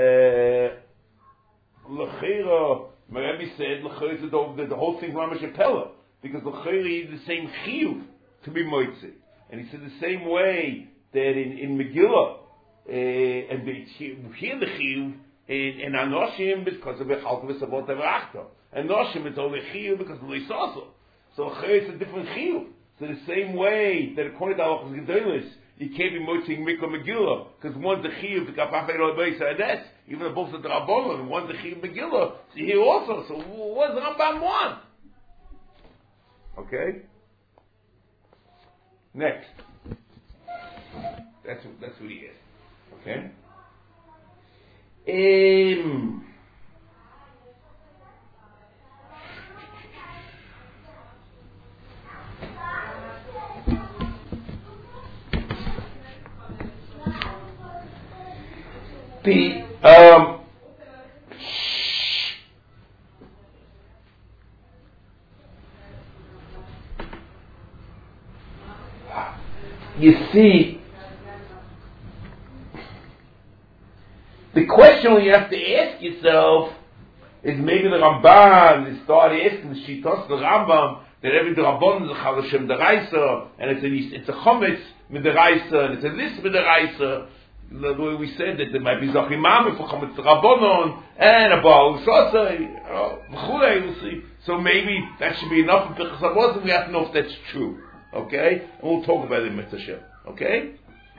my Rebbe said, l'cheira is the whole thing Ramash Pella, because l'cheira is the same chiyuv to be moitzi. And he said the same way that in Megillah, and here the chiyuv, in Anoshim, because of the Chalkavus Avot Avachta. And Noshim, it's only chiyuv because of Leisaso. So l'cheira is a different chiyuv. So the same way that according to Halachos Gedolos, you can't be moitzing Mikra Megillah, because one's the chiyuv, the Kapafei Lo Beis Hades, even the both of the Rabbanon, and one's the chiyuv Megillah, so here also. So what does the Rambam want? Okay? Next. That's what he is. Okay? You see, the question you have to ask yourself is maybe the Ramban is started asking the Shitos the Rambam that every Drabbon is a Chaloshem Deraisa, and it's a Chometz with the Raisa, and it's a this with the Raisa. The way we said that there might be Zachimam for Chometz Rabbonon and a Baal Sosai, we'll see. So maybe that should be enough for Birkas HaMazon. We have to know if that's true. Okay? And we'll talk about it in Mitzvah Shem. Okay?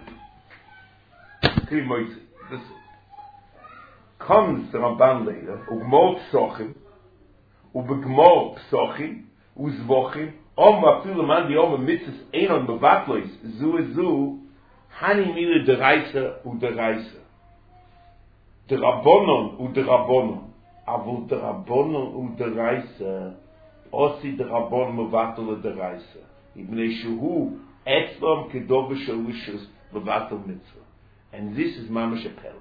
Listen. Comes the Ramban later, Ugmor Psochim, Ubegmor Psochim, Uzvochim, Afilu Man the Mitzvahs Einon Bevatlois, Zu, Hani Mila Deraisa Uderaisa. Derabonon Uderabonon. Avul Derabonon Uderaisa, Osi Derabonon Mevatel Deraisa. Ibnei Shehu, Etzlom Kedov V'Shalishus Mevatel Mitzvah. And this is Mamash Apella.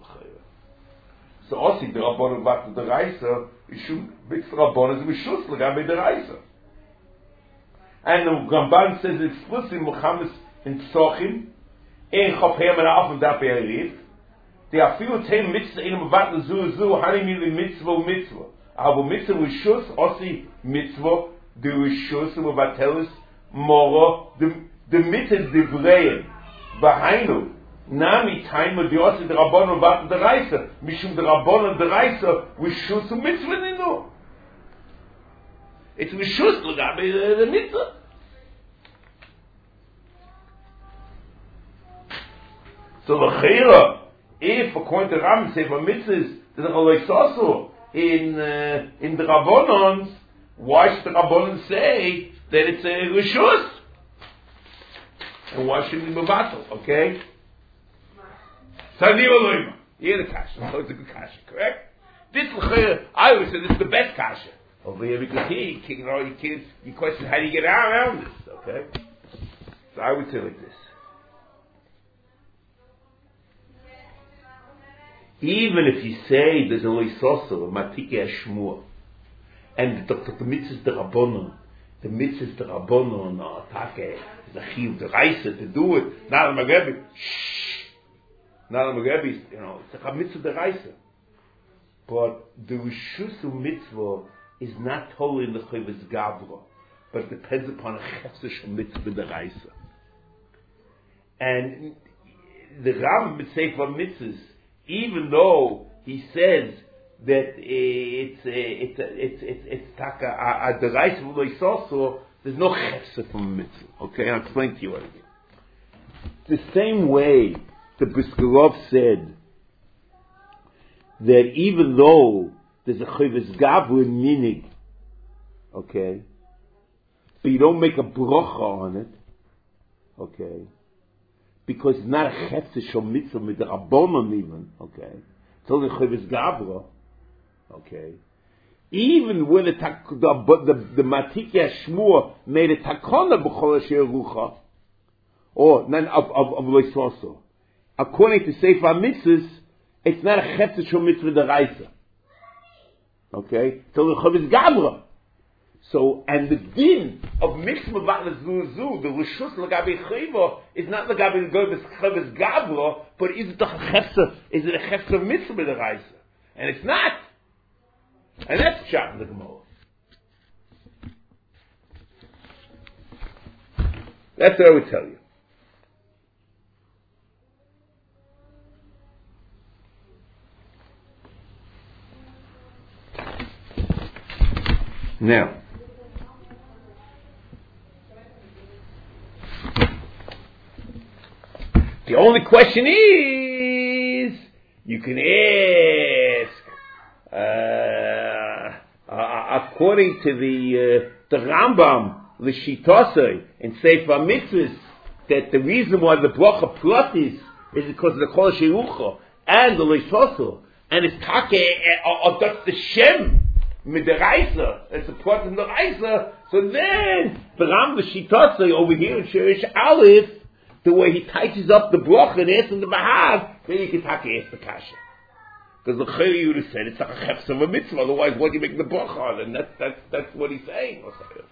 So Osi Derabonon Mevatel Deraisa, Ishum Mitzvah Rabbonon is Mishus L'Gabe Deraisa. And the Ramban says explicitly Muhammad in Psochim, in Chophem and Alf and Dape Arif, they are few ten mitzvah in Mevatel Zu, Hani Mili Mitzvah. Abu Mitzvah Rishus, Osi Mitzvah, the Rishus, Mevatelis, Moro, the Mitzvah Divreim, Bahainu, Nami, time of the Osi, the Rabbonon Mevatel Deraisa, Mishum the Rabbonon Deraisa, Rishus, Mitzvah Nino. It's Rishus, L'Gabe, the Mitzvah. So the Chayra, if according to Rambam, say for mitzvahs, there's a Chaloisasu in the Rabbonons, why should the Rabbonons say that it's a Rishus? And why shouldn't it be Mevatel? Okay? Sani Elohim. You hear the kasha. So it's a good kasha, correct? This Chayra, I always say this is the best kasha. Over here, because you question how do you get around this, okay? So I would say like this. Even if you say there's a loisoso, a matike ashmur, and the mitzvahs the rabbonon are take, the chiv, the reise to do it, not a magabi, not a magabi, it's a mitzvah the reise. But the Rishusu mitzvah is not totally in the Chayvus Gavra, but it depends upon a Chefsish mitzvah the reise. And the Ram would say for mitzvahs, even though he says that it's taka the rice of loisoso, there's no chefsa from a mitzvah. Okay, I'll explain to you what it is. The same way the Briskerov said that even though there's a chayvus gavur minig, okay, but you don't make a brocha on it, okay, because it's not a chefsa shom mitzvah with the rabbonon even, okay, it's only chayvus gavur. Okay, even when the Matiki Shmur made a takona b'chol asher rucha, or none of loisoso, according to Sefer Mitzvahs, it's not a chefetz shom mitzvah deraisa. Okay, so the chavis gabra. So, and the din of mitzvah ba'lezuzu, the rishus l'gabi chayva, is not l'gabi chavis gabra, but is it a chefetz mitzvah deraisa? And it's not. And that's shot in the Gemara. That's what I would tell you. Now, the only question is, you can ask, according to the Rambam, the Shitosei, and Sefer Mitzvahs, that the reason why the bracha pratis is because of the Kol Sheirucha and the Leisosel, and it's take, or that's the Shem, Midaraisa, it's a prat in the Raisa. So then, the Rambam, the Shitosei, over here in Shirish Aleph, the way he touches up the bracha and asks in the Bahav, then you can take ask the Kasha. Because the Chayri would have said it's like a chefs of a mitzvah, otherwise what do you make the bracha on? And that's what he's saying.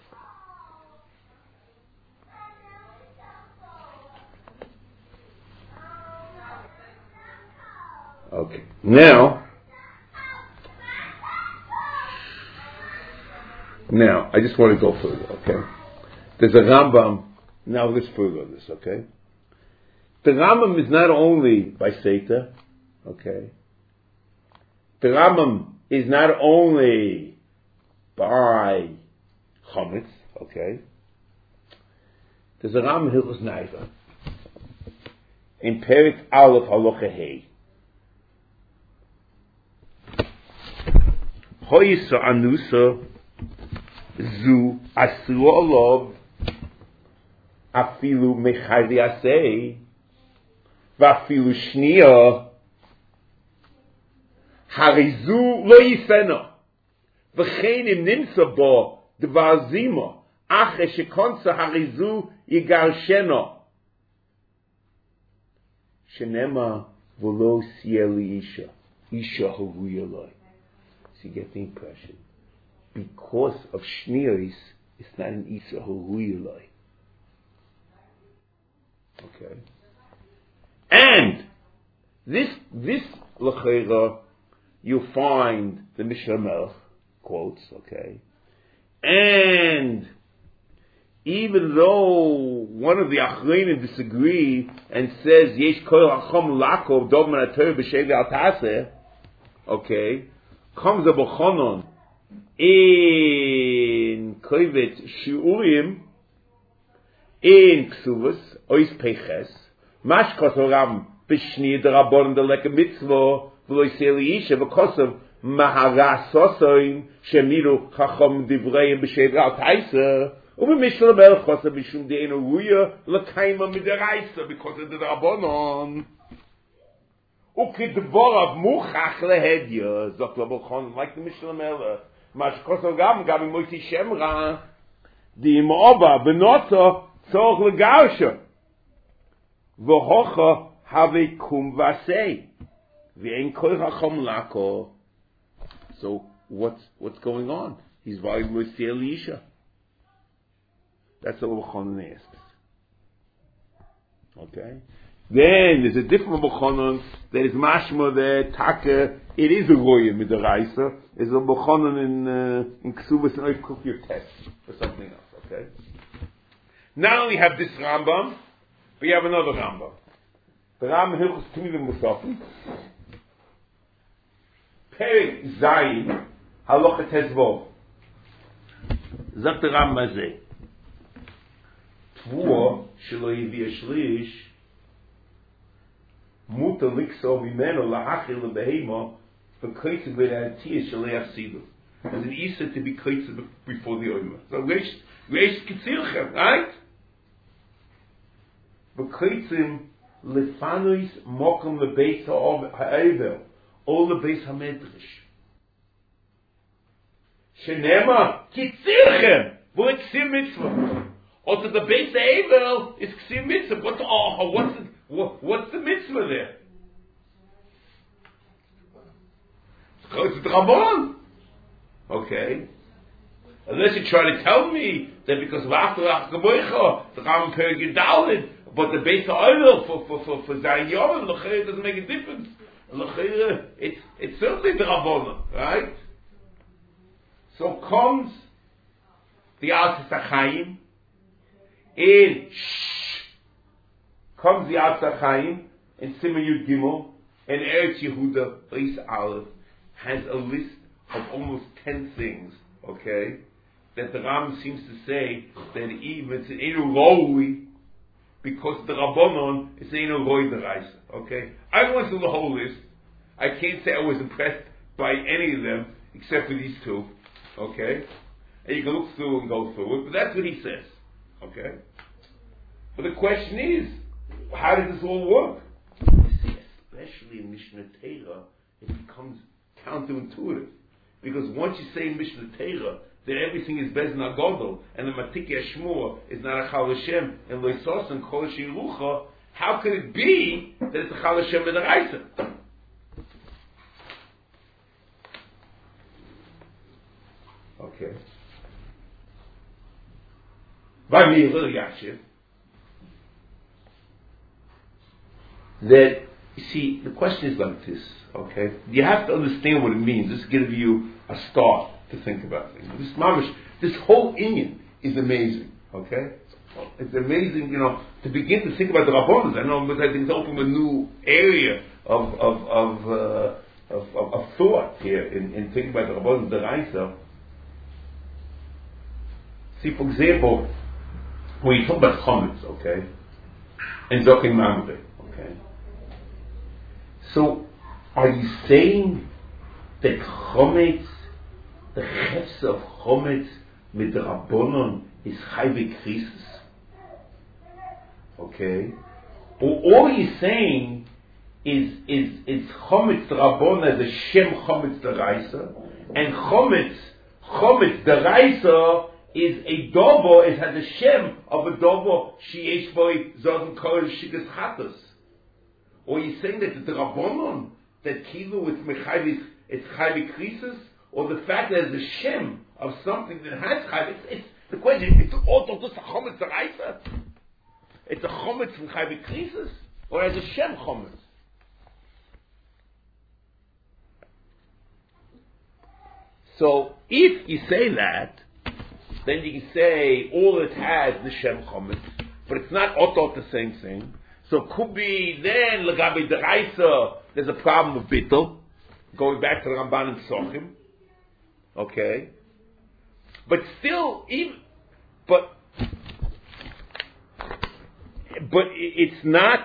Okay. Now, I just want to go further, okay? There's a Rambam, now let's further on this, okay? The Rambam is not only by Seta, okay? The Rambam is not only by Chametz, okay? There's a Rambam Hilchos Naiva in Perik Aleph Halacha Hey. Hoyisa Anusa Zu Asru Olov Afilu Mechadi Asei Vafilu Shnia Harizu lo yifena, v'chein im nimsa bo dvar zima, ache shekonsa harizu yigarshena. Shenema v'lo sieli isha haruya loi. So you get the impression, because of shnios, it's not an isha haruya loi. Okay, and this l'cheira, you find the Mishnah Melech quotes, okay? And even though one of the Achreinim disagree and says, Yesh kol hachom lakov dov man ha-Torah b'shevi al taseh, okay? Comes a Bochanon in Kovet Shiurim in Ksuvas, Ois Peches, Mashkos Oram b'shni d'rabon d'lek mitzvah, because of Maharasosoin Shemiru Chacham Divrei B'Shev Al Taisa, Ubemishla Melech Chosav Mishum Deinu Ruya L'Kaima Midaraisa, because of the Rabbonon. Ukidvorav Muchach Lehedya, Zok Labochon, like the Mishnah Melech, Mashkosov Gam Gam Moiti Shemra, the Imoba Benota Tzorch legausha. V'hocha have kum vasei. V'ein kol hachom lako. So what's going on? He's vayim with Elisha. That's what Rabbi asks. Okay? Then there's a different Rabbi that is mashma that taka. It is a goyim with the raisa. There's a Rabbi in Ksubas and I cook your test or something else. Okay? Not only have this Rambam, but you have another Rambam. The Rambam Hilchos Tmidim Musafim. Perek Zayin Halacha Tezvov. Zat the Rambam Azeh. Tvua shelo yivia shlish muta likso mimeno lahachil lebehema v'koitze b'natiyah shelo yafsidu. As an isa to be koitze before the omer. So reish kitzilchem, right? V'koitzim lefanois mokum lebeis ha'evel or lebeis hamedrash. Shenema kitzilchem v'etzim mitzvah. Or to the base Abel is Ksim Mitzvah. What's the mitzvah there? It's the Rabban. Okay. Unless you try to tell me that because of after Achkaboicha, the Rambam Perek Yudalid, but the base Abel for Zayin Yom, it doesn't make a difference. It's certainly the Rabban, right? So comes the Altis HaChaim. Comes the Atz Chaim in Siman Yud Gimel, and Eretz Yehuda Beis Aleph has a list of almost 10 things, okay, that the Ram seems to say that even it's an Einu Roi, because the Rabbanon is an Einu Roi Deraisa, okay. I went through the whole list. I can't say I was impressed by any of them except for these two, okay. And you can look through and go through it, but that's what he says. Okay? But the question is, how does this all work? You see, especially in Mishnah Torah, it becomes counterintuitive. Because once you say in Mishnah Torah that everything is Bezin HaGodol, and the Matikei Shmur is not a Chal Hashem, and Lo Yisos and Kol Shilucha, how could it be that it's a Chal Hashem B'Daraisa? Okay. That you see, the question is like this, okay? You have to understand what it means. This gives you a start to think about things. This whole Inyan is amazing, okay? It's amazing, to begin to think about the Rabbanos. I know, but I think it's opened a new area of thought here in thinking about the Rabbanos, the Raisa. See, for example, when you talk about Chometz, okay, and Zokin Mamre, okay, so are you saying that Chometz, the Chefs of Chometz with the Rabbanon is Chayve Krisis? Okay, or all you're saying is Chometz the Rabbanon as a Shem Chometz the Raisa, and Chometz the Raisa is a dobo, it has a shem of a dobo, sheyesh boy zogen kol shigas chatos. Or you're saying that the Rabbanon, that kilu it's chayvi krisis, or the fact that there's a shem of something that has chayvi, it's the question, it's also just a chometz deraisa? It's a chometz from chayvi krisis, or as a shem chometz? So, if you say that, then you can say all it has the Shem Chometz, but it's not Otot the same thing. So it could be then Lagabi Deraisa, there's a problem with Bittul, going back to the Ramban and Sochim. Okay? But still, but it's not,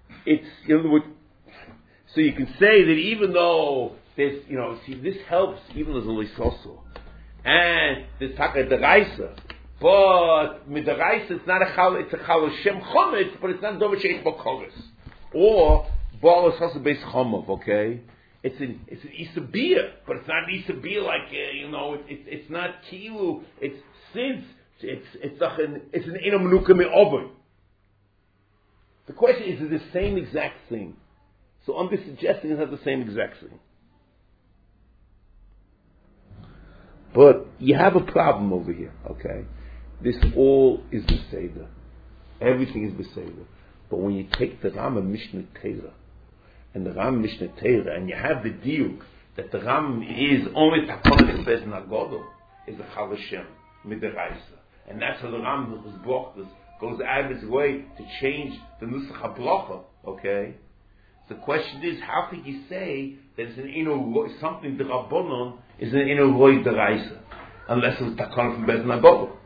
so you can say that even though there's, see, this helps even as a Lisoso. And this Taka Deraisa, but with Deraisa it's not a Chal, it's a Chal Shem Chometz, but it's not Dover Sheish Bokoris. Or Baal Hasa Beis Chomov, okay? It's an Isabiyah, but it's not an Isabiyah like, it's not Kilu. It's since It's an Eno Menuka Me'over. The question is it the same exact thing? So I'm just suggesting it's not the same exact thing. But you have a problem over here, okay? This all is Beseder. Everything is Beseder. But when you take the Ram Mishnah Torah, and the Ram Mishnah Torah, and you have the diuk that the Ram is only Takonis Bez Nagodo, is a Chal Hashem, Midiraisa. And that's how the Ram was brought this, goes out of his way to change the Nusach HaBrocha, okay? The question is, how could you say that it's an something the Rabbanon is an Eno Roy Deraisa, unless it was Takon from Bez Nagodo?